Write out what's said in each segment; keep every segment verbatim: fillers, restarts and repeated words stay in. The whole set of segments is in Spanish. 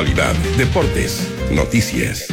Actualidad, deportes, noticias.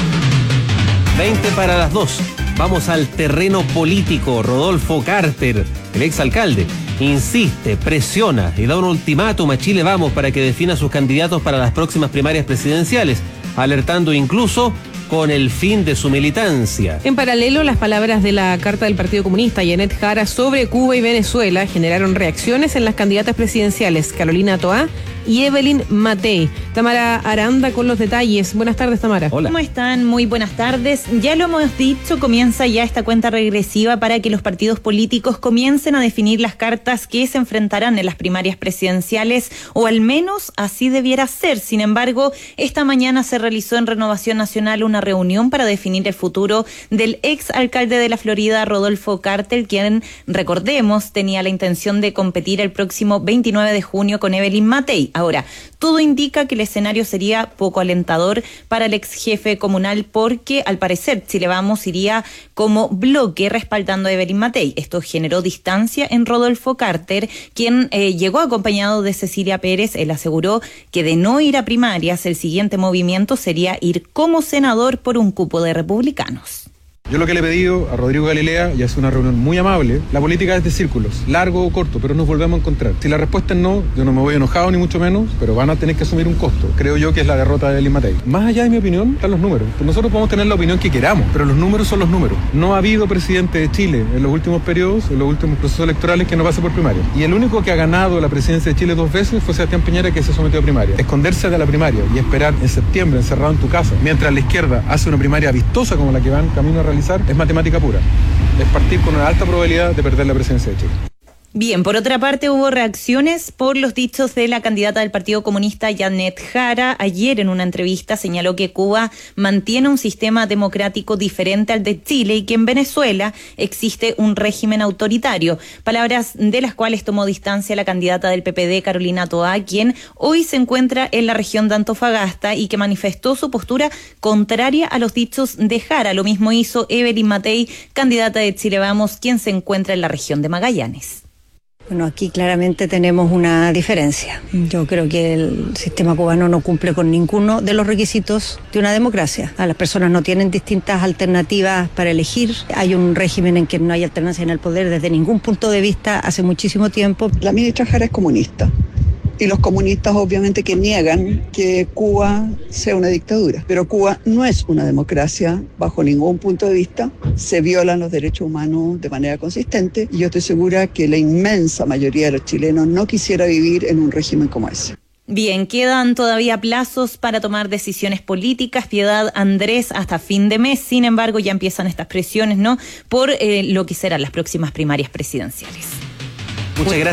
veinte para las dos. Vamos al terreno político. Rodolfo Carter, el exalcalde, insiste, presiona y da un ultimátum a Chile Vamos para que defina sus candidatos para las próximas primarias presidenciales, alertando incluso con el fin de su militancia. En paralelo, las palabras de la carta del Partido Comunista, Yanet Jara, sobre Cuba y Venezuela generaron reacciones en las candidatas presidenciales Carolina Toá y Evelyn Matei. Tamara Aranda con los detalles. Buenas tardes, Tamara. Hola. ¿Cómo están? Muy buenas tardes. Ya lo hemos dicho, comienza ya esta cuenta regresiva para que los partidos políticos comiencen a definir las cartas que se enfrentarán en las primarias presidenciales, o al menos así debiera ser. Sin embargo, esta mañana se realizó en Renovación Nacional una reunión para definir el futuro del ex alcalde de la Florida, Rodolfo Carter, quien, recordemos, tenía la intención de competir el próximo veintinueve de junio con Evelyn Matei. Ahora, todo indica que el escenario sería poco alentador para el ex jefe comunal porque, al parecer, Chile Vamos iría como bloque respaldando a Evelyn Matei. Esto generó distancia en Rodolfo Carter, quien eh, llegó acompañado de Cecilia Pérez. Él aseguró que de no ir a primarias, el siguiente movimiento sería ir como senador por un cupo de republicanos. Yo lo que le he pedido a Rodrigo Galilea, y es una reunión muy amable, la política es de círculos, largo o corto, pero nos volvemos a encontrar. Si la respuesta es no, yo no me voy enojado ni mucho menos, pero van a tener que asumir un costo. Creo yo que es la derrota de Evelyn Matei. Más allá de mi opinión, están los números. Pues nosotros podemos tener la opinión que queramos, pero los números son los números. No ha habido presidente de Chile en los últimos periodos, en los últimos procesos electorales, que no pase por primaria. Y el único que ha ganado la presidencia de Chile dos veces fue Sebastián Piñera, que se sometió a primaria. Esconderse de la primaria y esperar en septiembre encerrado en tu casa, mientras la izquierda hace una primaria vistosa como la que van camino a realizar, es matemática pura. Es partir con una alta probabilidad de perder la presidencia de Chile. Bien, por otra parte hubo reacciones por los dichos de la candidata del Partido Comunista, Yanet Jara. Ayer en una entrevista señaló que Cuba mantiene un sistema democrático diferente al de Chile y que en Venezuela existe un régimen autoritario. Palabras de las cuales tomó distancia la candidata del P P D, Carolina Toá, quien hoy se encuentra en la región de Antofagasta y que manifestó su postura contraria a los dichos de Jara. Lo mismo hizo Evelyn Matei, candidata de Chile Vamos, quien se encuentra en la región de Magallanes. Bueno, aquí claramente tenemos una diferencia. Yo creo que el sistema cubano no cumple con ninguno de los requisitos de una democracia. Las personas no tienen distintas alternativas para elegir. Hay un régimen en que no hay alternancia en el poder desde ningún punto de vista hace muchísimo tiempo. La ministra Jara es comunista. Y los comunistas obviamente que niegan que Cuba sea una dictadura. Pero Cuba no es una democracia bajo ningún punto de vista. Se violan los derechos humanos de manera consistente y yo estoy segura que la inmensa mayoría de los chilenos no quisiera vivir en un régimen como ese. Bien, quedan todavía plazos para tomar decisiones políticas, Piedad Andrés, hasta fin de mes. Sin embargo, ya empiezan estas presiones, ¿no?, por eh, lo que serán las próximas primarias presidenciales. Muchas gracias.